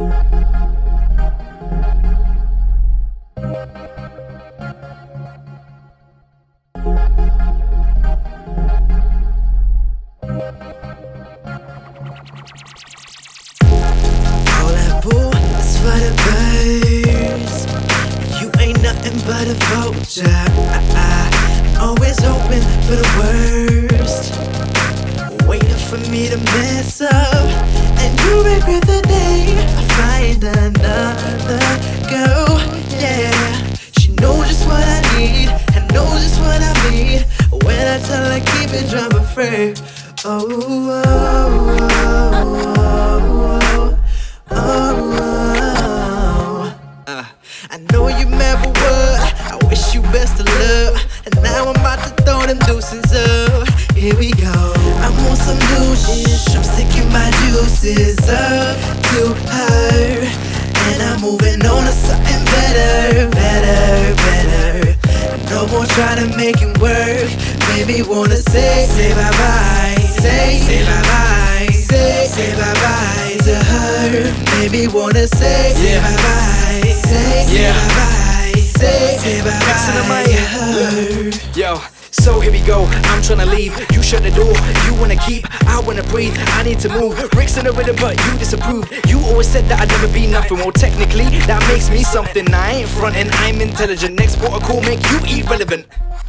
All that boo is for the birds. You ain't nothing but a vulture. Always hoping for the worst, waiting for me to mess up, and you regret the day I find another girl. Yeah, she knows just what I need and knows just what I need when I tell her keep it drama free. Oh, oh, oh, oh, oh, oh. I know you mad for what? I wish you best of luck. And now I'm about to throw them deuces up. Here we go. I'm on some new shit. I'm sticking my juices up to her, and I'm moving on to something better, better, better. No more trying to make it work. Maybe wanna say bye bye, say bye bye, say bye bye to her. Maybe wanna say bye bye, say bye bye, say bye bye to her. Yo, so here we go, I'm tryna leave. You shut the door, you wanna keep, I wanna breathe, I need to move. Rick's in the rhythm, but you disapprove. You always said that I'd never be nothing. Well, technically, that makes me something. I ain't frontin', I'm intelligent. Next protocol make you irrelevant.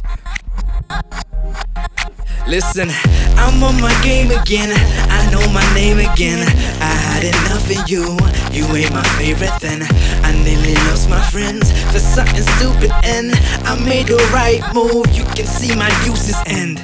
Listen, I'm on my game again. I know my name again. I had enough of you. You ain't my favorite then. I nearly lost my friends for something stupid, and I made the right move. You can see my uses end.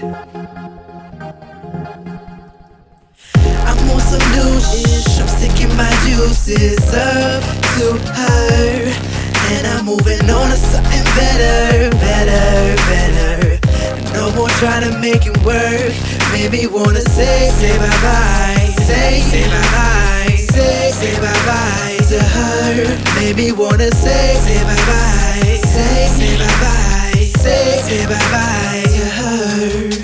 I'm on some new shit. I'm sticking my juices up to her, and I'm moving on to something better, better, better. No more trying to make it work. Maybe wanna say bye bye, say bye bye, say bye bye to her. Maybe wanna say bye bye, say bye bye, say bye bye to her.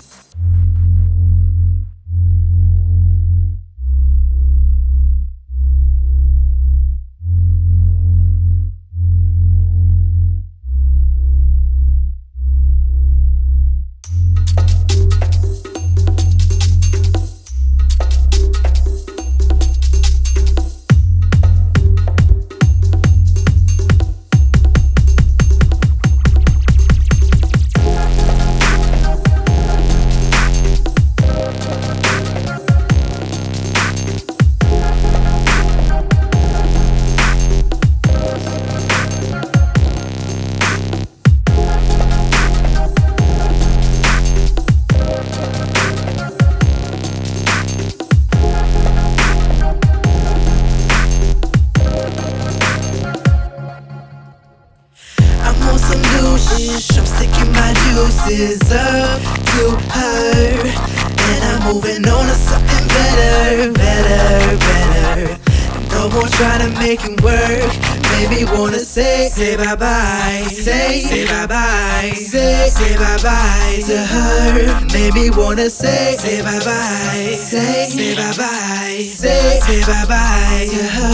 I'm on some new shit. I'm sticking my juices up to her, and I'm moving on to something better, better, better. No more trying to make it work. Maybe wanna say bye bye, say bye bye, say bye bye to her. Maybe wanna say bye bye, say bye bye, say bye bye to her.